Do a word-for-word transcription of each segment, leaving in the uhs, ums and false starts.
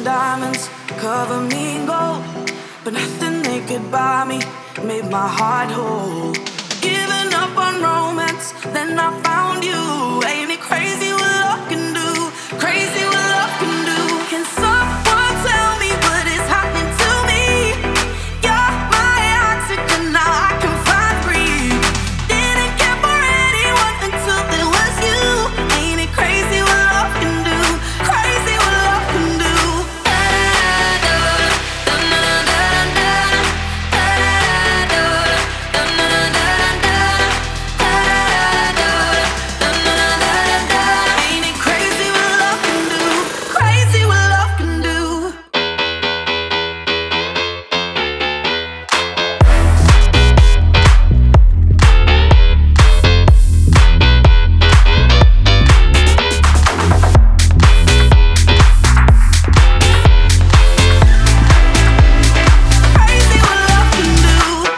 diamonds, cover me in gold, but nothing they could buy me made my heart whole. Giving up on romance, then I found you. Ain't it crazy what love can do? Crazy what love can do. Can someone tell me what is happening to me? You're my oxygen, now I can find breathe. Didn't care for anyone until there was you. Ain't it crazy what love can do? Crazy what love can do. Ain't it crazy what love can do? Crazy what love can do. Crazy what love can do.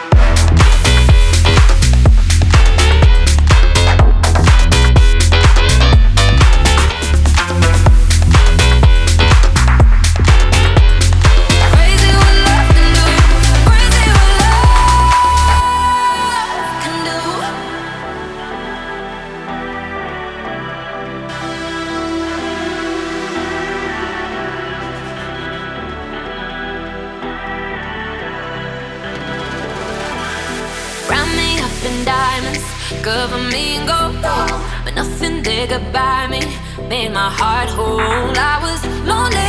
Crazy what love can do. Crazy what love can do. Round me up in diamonds, cover me in gold, but nothing they could buy me made my heart whole. I was lonely